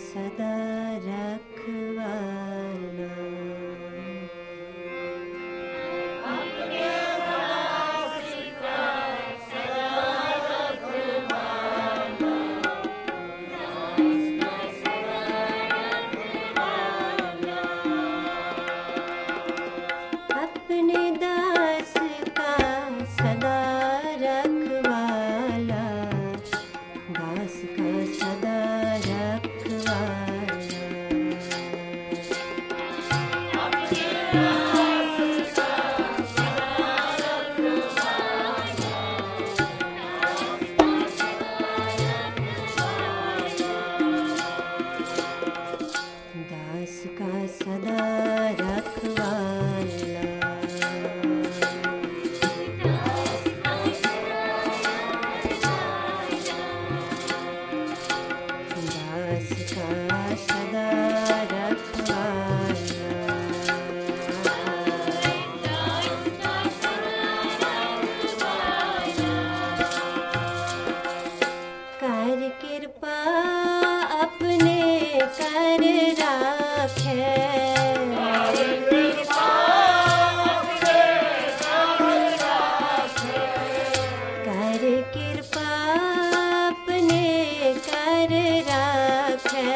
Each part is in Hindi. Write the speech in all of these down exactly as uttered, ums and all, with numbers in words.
सदा रखवाला। अपने दास का सदा रखवाला, दास का सदा रखवाला। दास का सदा रखवाला। दास का सदा रखवाला। कर कृपा अपने कर राखे, कर कृपा अपने कर राखे।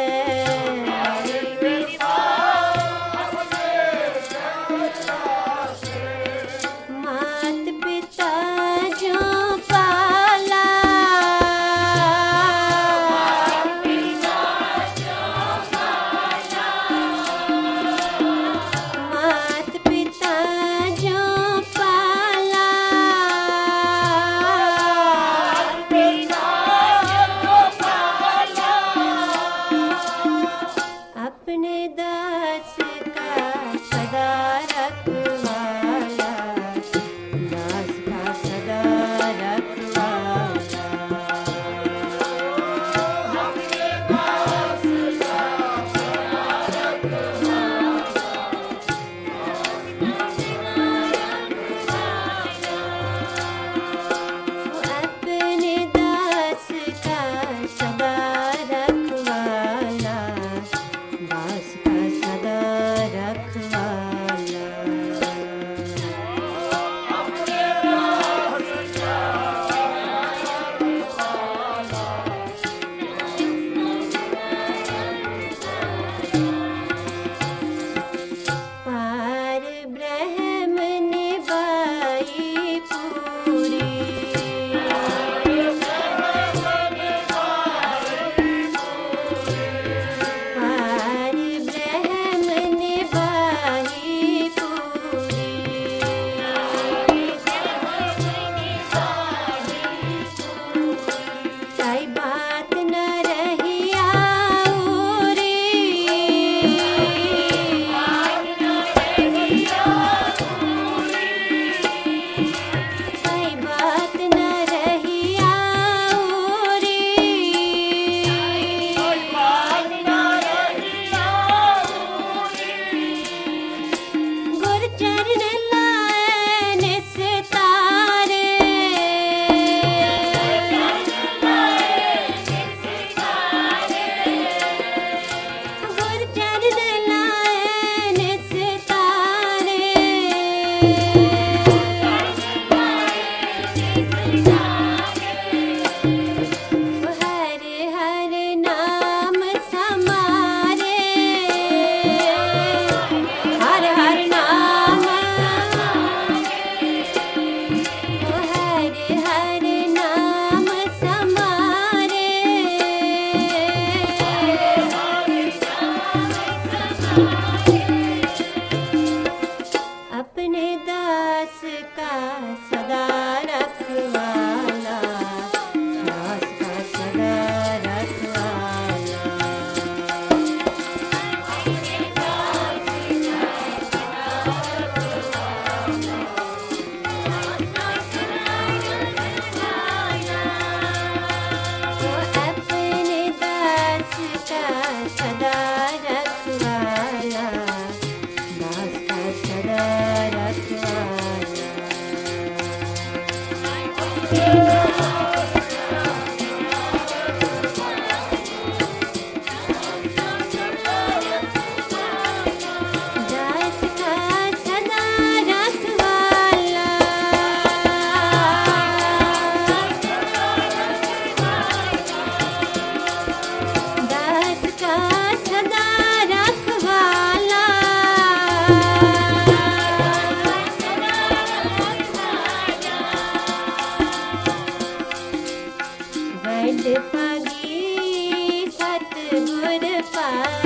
मात पिता जो पाला, मात पिता जो पाला, अपने दास का सदा रखवाला, दास का सदा रखवाला। अपने दास का सदा रखवाला, दास का सदा रखवाला। पार ब्रह्म निभाई पूरी, पार ब्रह्म निभाई पूरी। काई बात न रही आऊरी, काई बात न रही आऊरी। गुर चरण लाए निस्तारे, गुर चरण लाए निस्तारे। हरे हरे नाम समारे, हर हर नाम, हरे हरे नाम समारे। अपने दास का सदा रखवाला, दास का सदा रखवाला। तो अपने दास का सदा रखवाला, दास का सदा रखवाला।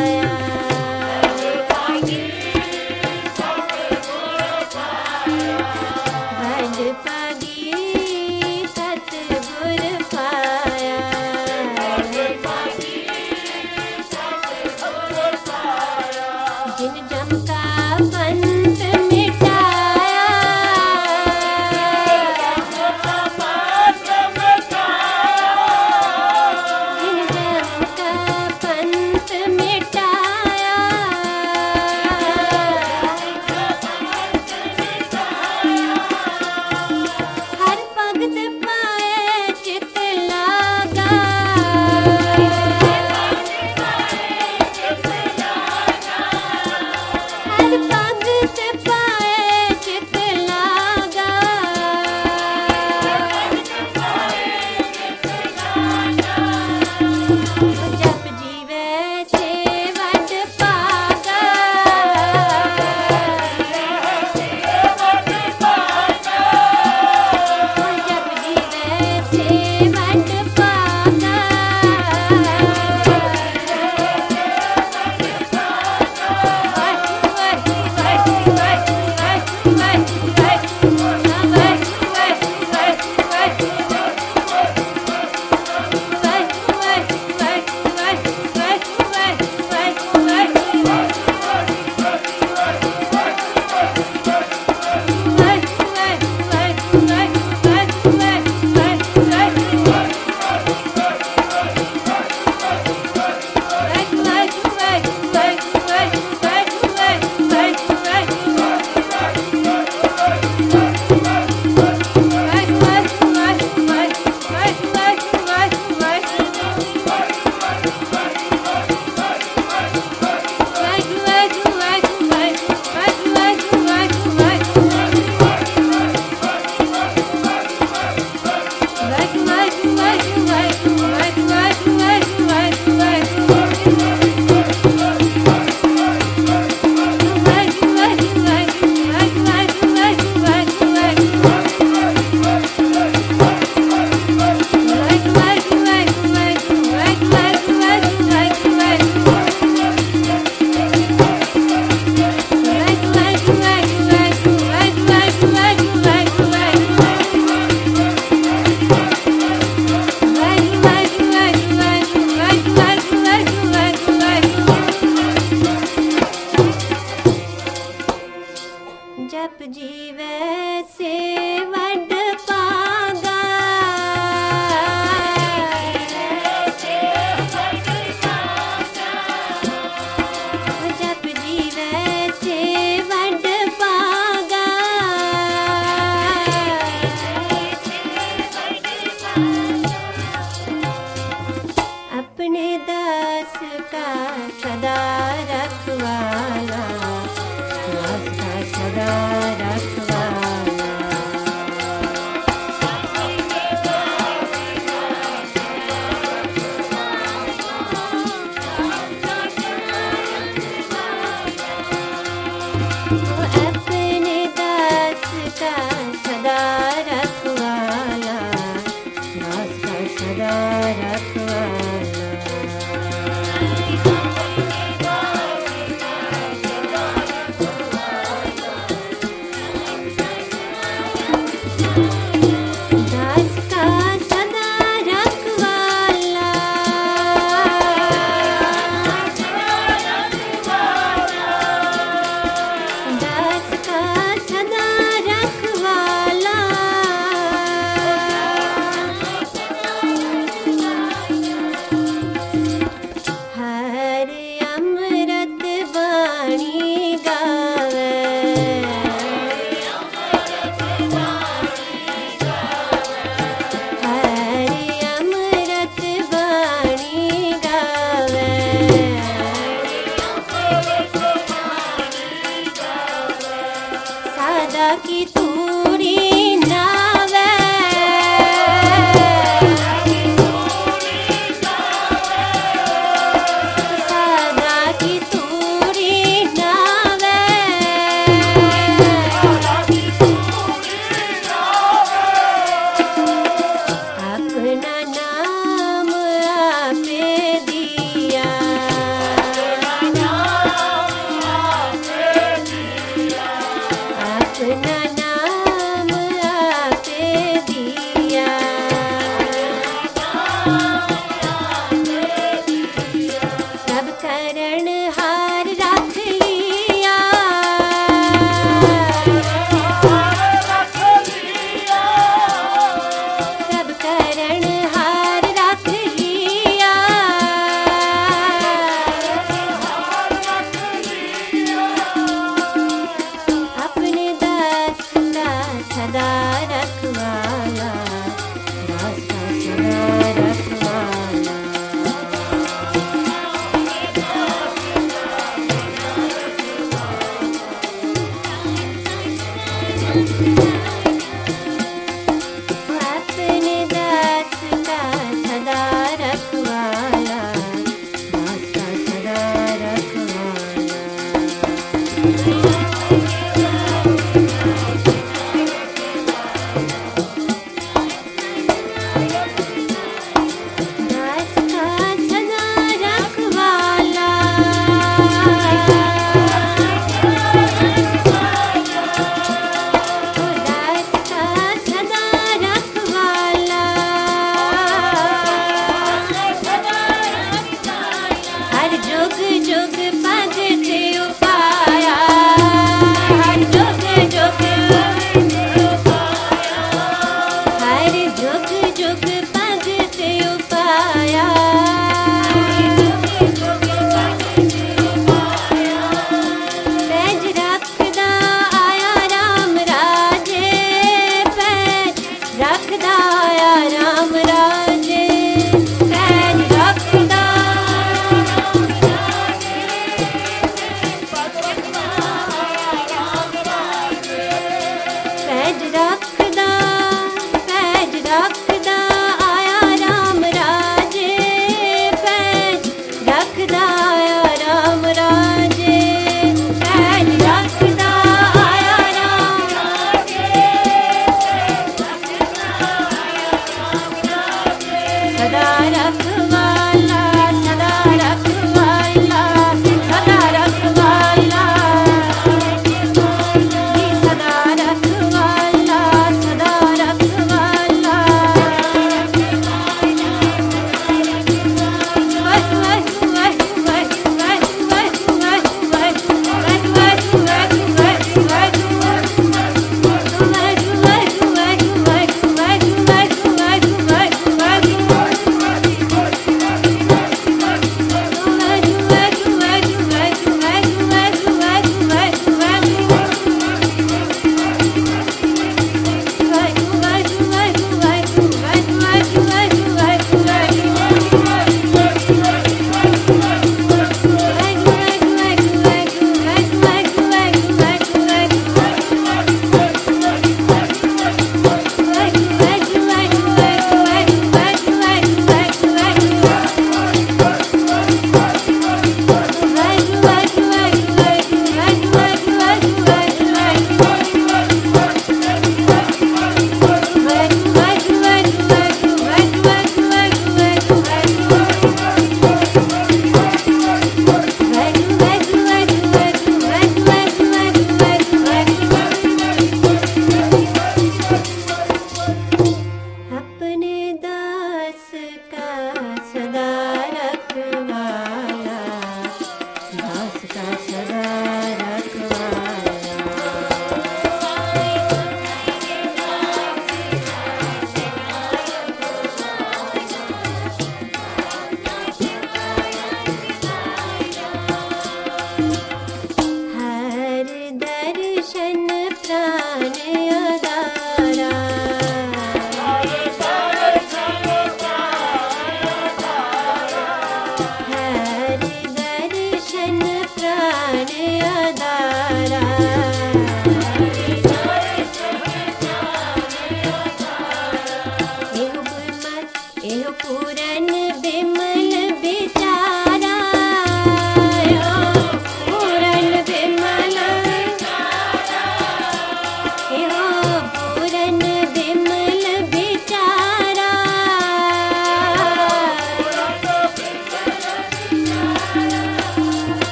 अपना नाम आपे दिया।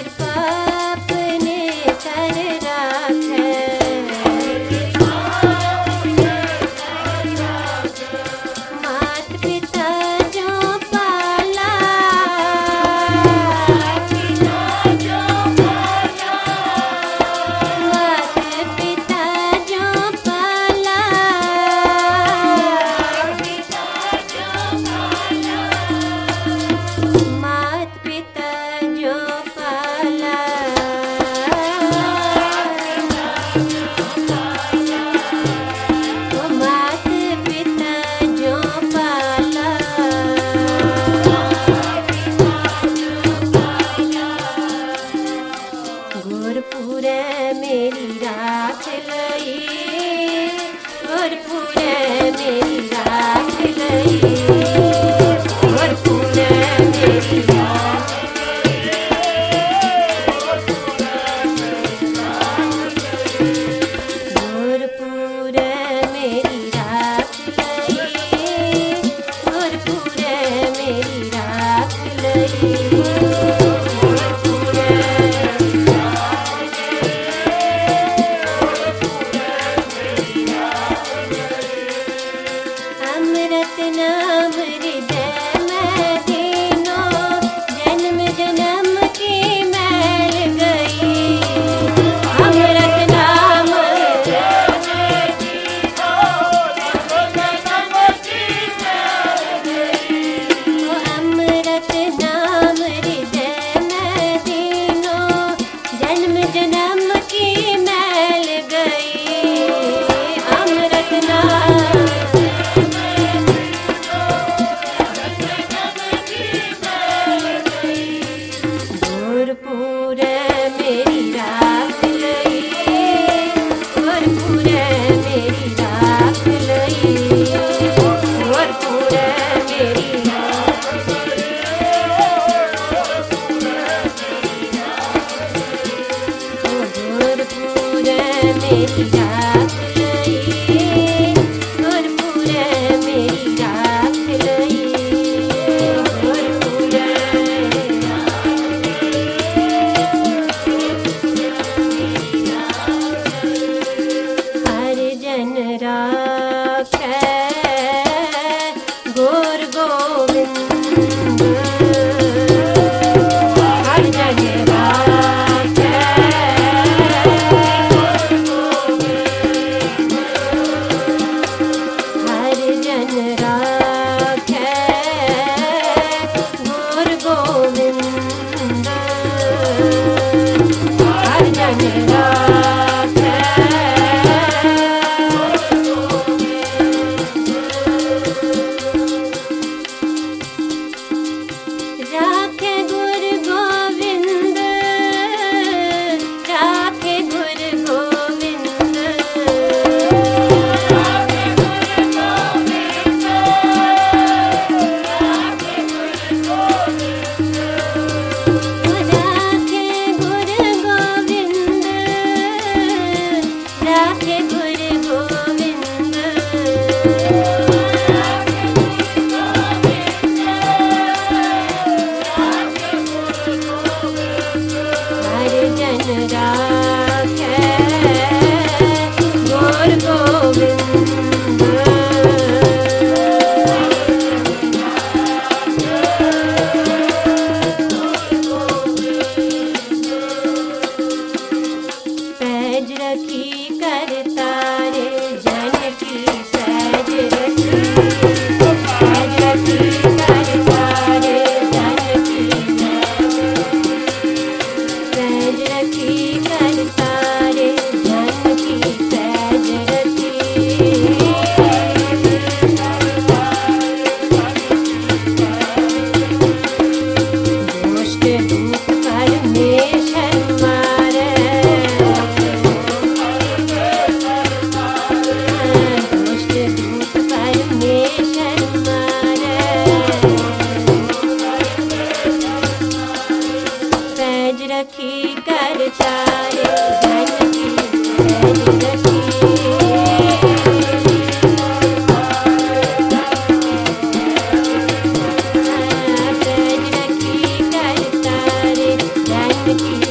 पाप ने कर राखे, मात पिता जो पाला, मात पिता जो पाला, मात पिता जो पाला, ओ मात पिता जो पाला, गुरपुरे मेरी राख लई, गुरपुरे मेरी राख लई, गुरपुरे मेरी राख, गुरपुरे मेरी राख लई, गुरपुरे मेरी राख लई, गुरपुरे अमृत नाम हृदय में दीनो, जन्म जन्म की मैल गई, अमृत नाम हृदय में दीनो, जन्म जन्म की मैल गई, ओ अमृत नाम हृदय में दीनो, जन्म जन्म की मैल गई, अमृत नाम गुरपुरे मेरी राख लई, गुरपुरे मेरी राख लई, गुरपुरे मेरी राख लई, गुरपुरे मेरी राख लई, गुरपुरे मेरी राख लई, गुरपुरे हर जन राखै गुर गोविंद, हर जन राखै गुर गोविंद, हर जन राखै गुर गोविंद, हर जन राखै राखे गुर गोविंद, राखे गुर गोविंद, राखे गुर गोविंद, राखे गुर गोविंद, राखे गुर गोविंद, राखे गुर गोविंद, हर जन राखै गुर गोविंद, पैज रखी कर तारे जन की पैज रखी, पैज रखी कर तारे जन की पैज रखी कर तारे जन की पैज रखी, दुष्ट दूत परमेश्वर मारे, दुष्ट दूत परमेश्वर मारे, पैज रखी कर तारे जन की पैज रखी, पैज रखी कर तारे जन की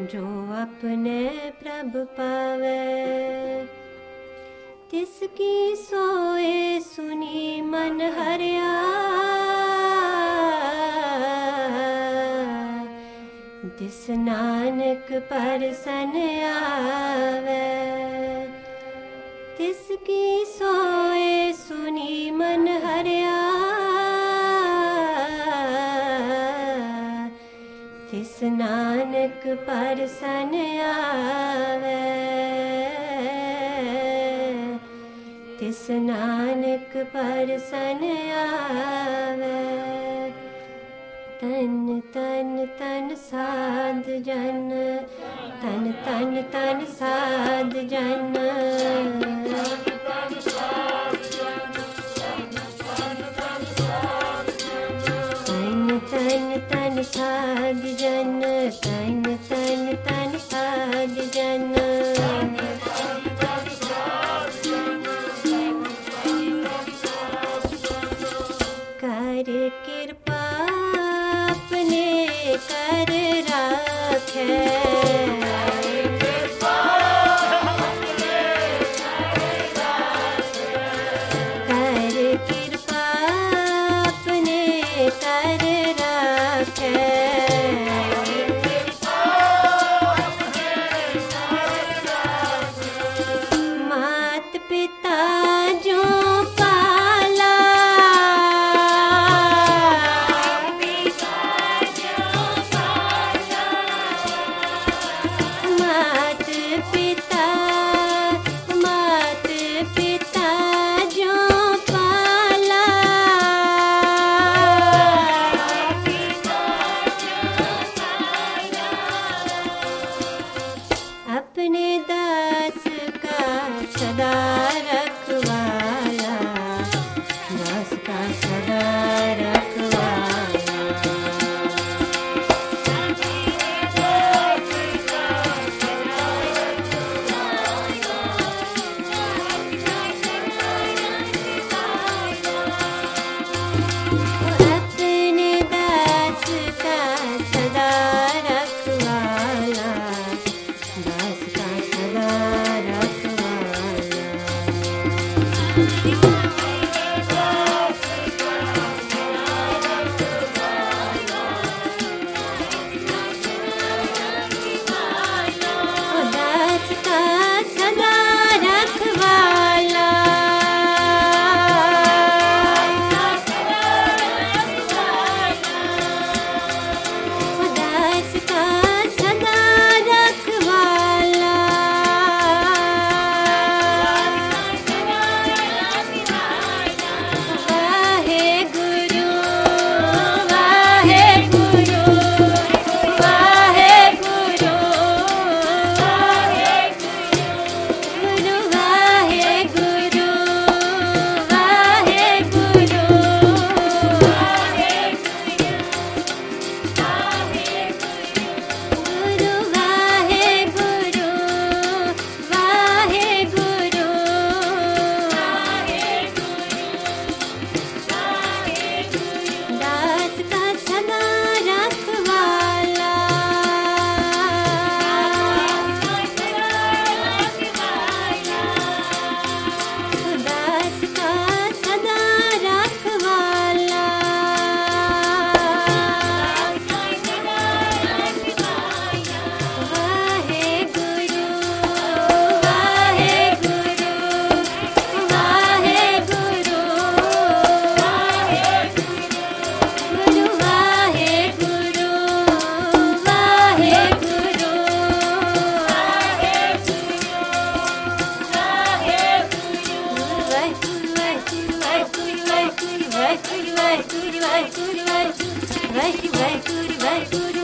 जो अपने प्रभु पावे, तिसकी सोए सुनी मन हरिया। जिस नानक परसन आवे, तिसकी सोए सुनी मन हरिया। तिस नानक परसन आवे, तिस नानक परसन आवे। तन तन तन साध जन, तन तन तन साध जन, तन तन तन साध जन, तन तन तन साध जन। कर कृपा अपने कर राखे, कर कृपा अपने कर राखे। मात पिता जो पाला, मात पिता, मात पिता जो पाला, अपने दास का सदा रखवाला, दास का सदा रखवाला। अपने दास का सदा रखवाला, दास का सदा रखवाला। दास का सदा रखवाला, दास का सदा रखवाला। वाहे गुरु, वाहे गुरु, वाहे गुरु, गुरु वाहे गुरु, वाहे गुरु, गुरु वाहे गुरु, वाहे गुरु, दास का सदा रखवाला, दास का सदा रखवाला। वाहे गुरु, वाहे गुरु, वाहे गुरु, गुरु वाहे गुरु, वाहे गुरु, वाहे गुरु, वाहे गुरु, वाहे गुरु, वाहे गुरु, वाहे गुरु, वाहे गुरु, वाहे गुरु, वाहे गुरु, वाहे गुरु, वाहे गुरु,